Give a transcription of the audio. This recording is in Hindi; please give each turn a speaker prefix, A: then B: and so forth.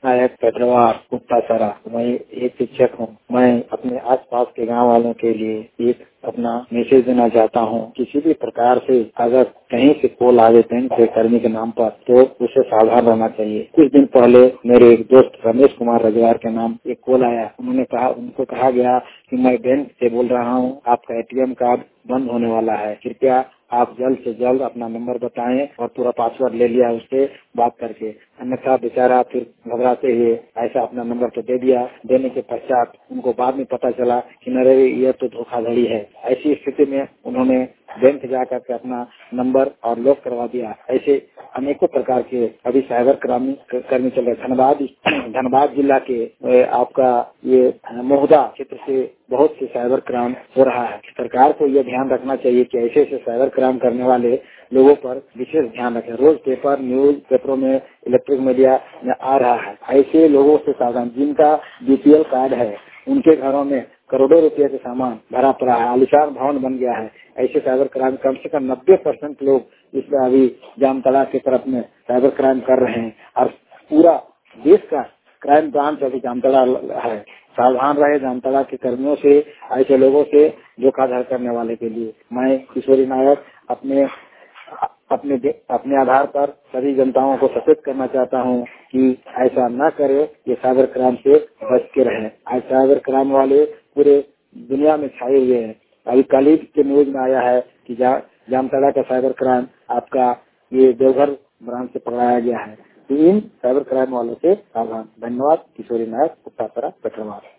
A: नायक पेट्रोवार उत्तासरा। मैं एक शिक्षक हूँ। मैं अपने आसपास के गांव वालों के लिए एक अपना मैसेज देना चाहता हूँ। किसी भी प्रकार से अगर कहीं से कॉल आवे बैंक से कर्मी के नाम पर तो उससे सावधान रहना चाहिए। कुछ दिन पहले मेरे एक दोस्त रमेश कुमार रजवार के नाम एक कॉल आया। उनको कहा गया कि मैं बैंक से बोल रहा हूँ, आपका एटीएम कार्ड बंद होने वाला है, कृपया आप जल्द से जल्द अपना नंबर बताएं और पूरा पासवर्ड ले लिया उससे बात करके। अन्यथा बेचारा फिर घबराते हुए ऐसा अपना नंबर तो दे दिया। देने के पश्चात उनको बाद में पता चला कि नरे ये तो धोखाधड़ी है। ऐसी स्थिति में उन्होंने बैंक जाकर के अपना नंबर और लॉक करवा दिया। ऐसे अनेकों प्रकार के अभी साइबर कर्मी चल रहे। धनबाद जिला के आपका ये मोहदा क्षेत्र से बहुत से साइबर क्राइम हो रहा है। सरकार को यह ध्यान रखना चाहिए कि ऐसे साइबर क्राइम करने वाले लोगों पर विशेष ध्यान रखें। रोज न्यूज पेपरों में, इलेक्ट्रिक मीडिया में आ रहा है। ऐसे लोगों से सावधान। जिनका बीपीएल कार्ड है उनके घरों में करोड़ों रुपए के सामान भरा पड़ा है, आलिशान भवन बन गया है। ऐसे साइबर क्राइम कम से कम 90% लोग इसमें अभी जामतड़ा की तरफ में साइबर क्राइम कर रहे हैं और पूरा देश का क्राइम ब्रांच अभी जामतड़ा है। सावधान रहे जामतड़ा के कर्मियों से, ऐसे लोगों से धोखाधड़ी करने वाले के लिए। मैं किशोरी नायक अपने आधार पर सभी जनताओं को सचेत करना चाहता हूँ कि ऐसा न करे, ये साइबर क्राइम से बच के रहे। आज साइबर क्राइम वाले पूरे दुनिया में छाए हुए हैं। अभी कल ही के न्यूज में आया है कि जामतड़ा का साइबर क्राइम आपका ये देवघर ब्रांच से पकड़ाया गया है। तो इन साइबर क्राइम वालों से सावधान। धन्यवाद। किशोरी नायक उत्तासरा पेट्रोमार।